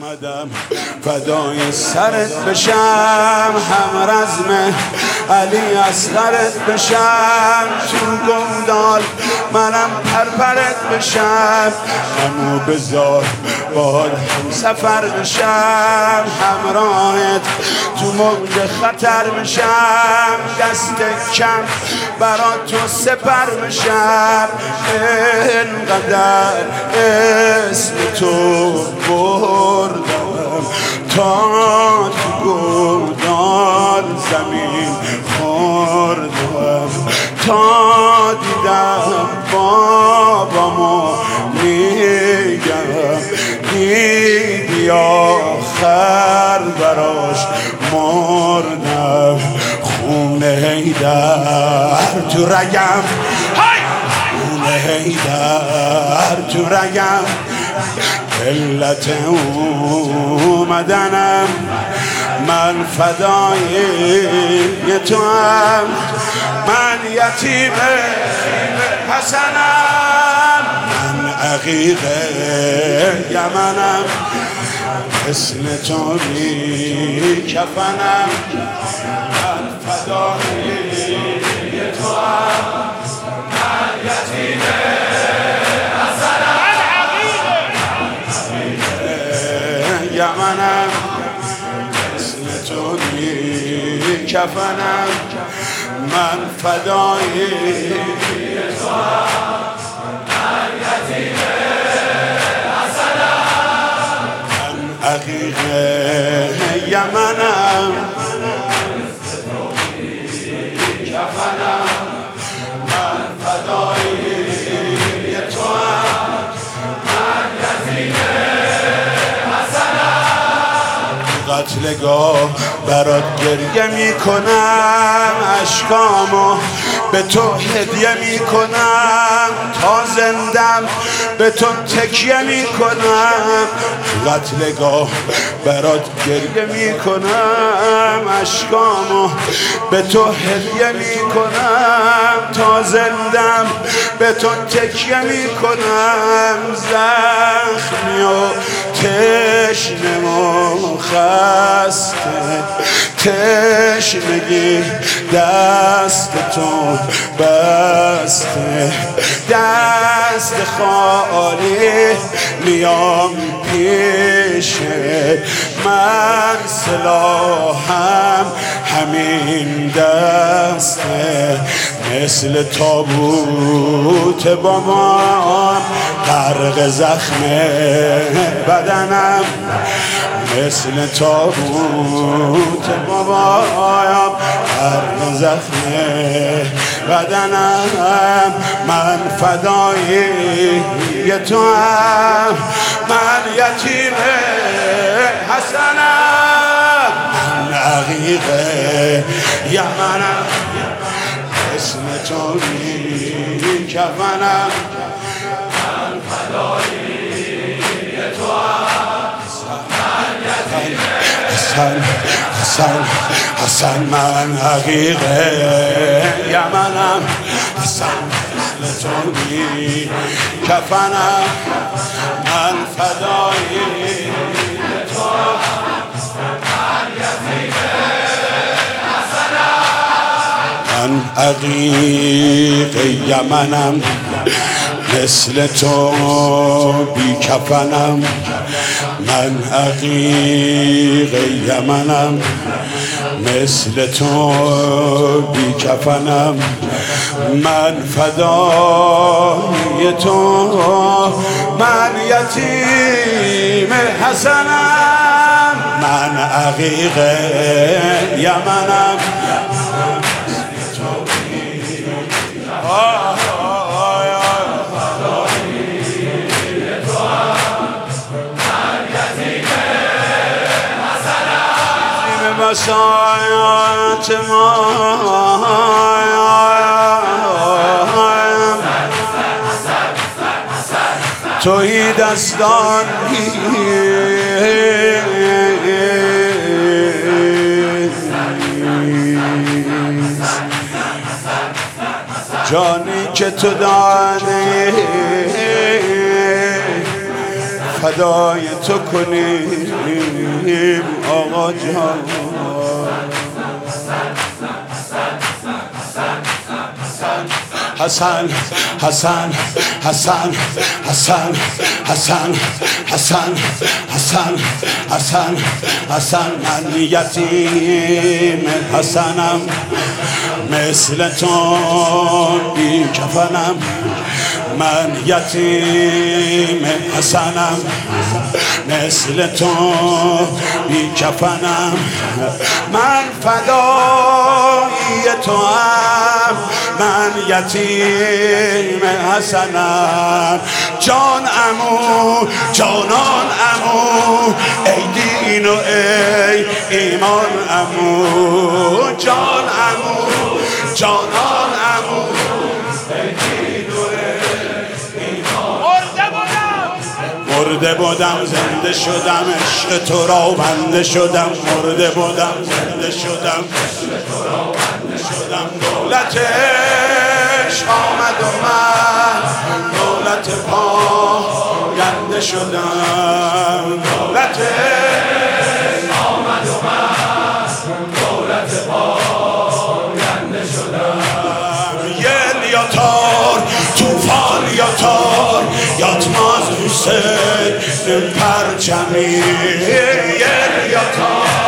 اومدم فدای سرت بشم، هم رزم علی اصغرت بشم، تو گمدال منم پرپرت بشم، همو بذار باد هم سفر بشم، همراهت تو موج خطر بشم، دست کم برا تو سپر بشم، اینقدر اسم تو بردم تا تو گودال زمین خوردم، تا دیدم بابامو میگم دیدی آخر براش مردم، خونه حیدر تو رگم، خونه حیدر تو رگم، علت اومدنم من فدای تو هم، من یتیم حسنم، من عقیق یمنم، مثل تو بی کفنم، من فدای تو هم، من یتیم یمنم، مثل تو بی کفنم، من فدای تو هم، من یتیم حسنم، من عقیق یمنم، مثل تو بی کفنم، من فدای تو هم، من یتیم قتلگاه برات گریه میکنم، اشکامو به تو هدیه میکنم، تا زندم به تو تکیه میکنم، قتلگاه برات گریه میکنم، اشکامو به تو هدیه میکنم، تا زندم به تو تکیه میکنم، زخمی و تشنه و خسته، تشنگی دست تو بسته، دست خالی میام پیش من، سلاحم همین دسته، مثل تابوت بابام غرق زخم بدنم، مثل تابوت بابام غرق زخم بدنم، من فدای تو هم، من یتیم حسنم، من عقیق یمنم، اسم تو بی کفنم، من فدای تو هم، من یتیم حسن، من عقیق یمنم، حسن مثل تو بی کفنم، من فدای تو هم، من یتیم حسنم، من عقیق یمنم، مثل تو بی کفنم، من عقیق یمنم، مثل تو بی کفنم، من فدای تو، من یتیم حسنم، من عقیق یمنم، مسایات ما توی دستان جانی که تو دانی فدای تو کنیم آقا جان. حسن حسن حسن حسن حسن حسن حسن حسن حسن من یتیم حسنم مثل تو بی کفنم. من یتیم حسنم مثل تو بی کفنم. من فدایی تو هم من یتیم حسنم. جان عمو جانان عمو ای دین و ای ایمان عمو. جان عمو جانان عمو ای دین و ای ایمان. مرده بودم زنده شدم عشق تو را بنده شدم. مرده بودم زنده شدم عشق تو را بنده شدم. دولت عشق آمد و من دولت پاینده شدم. دولت عشق آمد و من دولت پاینده شدم. یل یا تار توفان یا تار یاتماز حسین پرچمی. یل یا تار